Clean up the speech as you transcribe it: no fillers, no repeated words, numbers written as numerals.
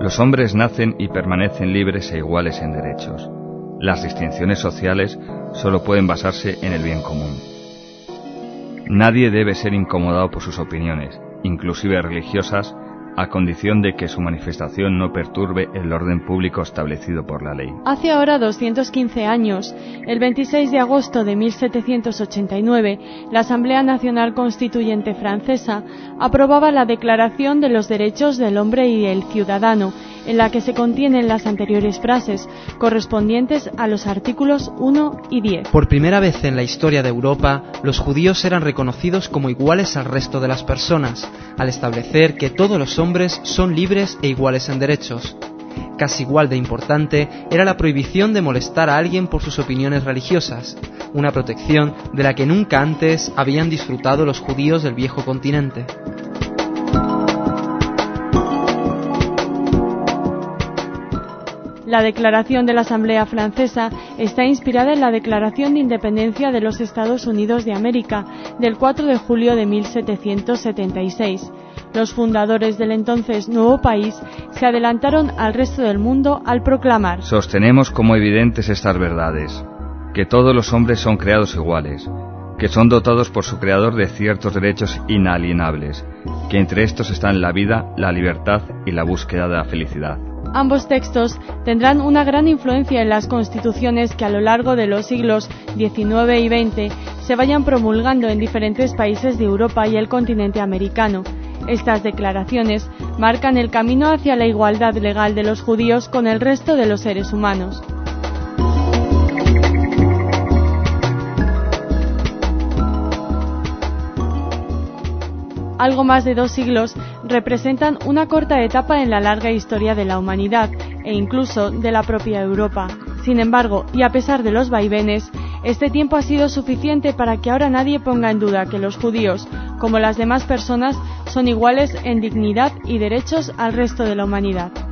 Los hombres nacen y permanecen libres e iguales en derechos. Las distinciones sociales solo pueden basarse en el bien común. Nadie debe ser incomodado por sus opiniones, inclusive religiosas, a condición de que su manifestación no perturbe el orden público establecido por la ley. Hace ahora 215 años, el 26 de agosto de 1789, la Asamblea Nacional Constituyente francesa aprobaba la Declaración de los Derechos del Hombre y el Ciudadano, en la que se contienen las anteriores frases, correspondientes a los artículos 1 y 10. Por primera vez en la historia de Europa, los judíos eran reconocidos como iguales al resto de las personas, al establecer que todos los hombres son libres e iguales en derechos. Casi igual de importante era la prohibición de molestar a alguien por sus opiniones religiosas, una protección de la que nunca antes habían disfrutado los judíos del viejo continente. La Declaración de la Asamblea Francesa está inspirada en la Declaración de Independencia de los Estados Unidos de América del 4 de julio de 1776. Los fundadores del entonces nuevo país se adelantaron al resto del mundo al proclamar: Sostenemos como evidentes estas verdades, que todos los hombres son creados iguales, que son dotados por su creador de ciertos derechos inalienables, que entre estos están la vida, la libertad y la búsqueda de la felicidad. Ambos textos tendrán una gran influencia en las constituciones que a lo largo de los siglos XIX y XX se vayan promulgando en diferentes países de Europa y el continente americano. Estas declaraciones marcan el camino hacia la igualdad legal de los judíos con el resto de los seres humanos. Algo más de 2 siglos representan una corta etapa en la larga historia de la humanidad e incluso de la propia Europa. Sin embargo, y a pesar de los vaivenes, este tiempo ha sido suficiente para que ahora nadie ponga en duda que los judíos, como las demás personas, son iguales en dignidad y derechos al resto de la humanidad.